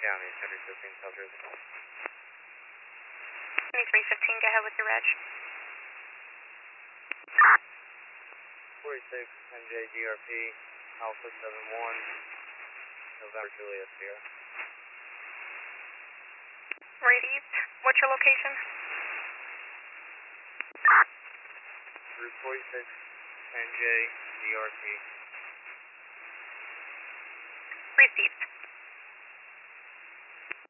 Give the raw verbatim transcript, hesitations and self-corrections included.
County, three fifteen, South Jersey. twenty-three fifteen, go ahead with your reg. forty-six, N J D R P, Alpha seven one, November Juliet Sierra. Radius, what's your location? Route forty-six, N J D R P.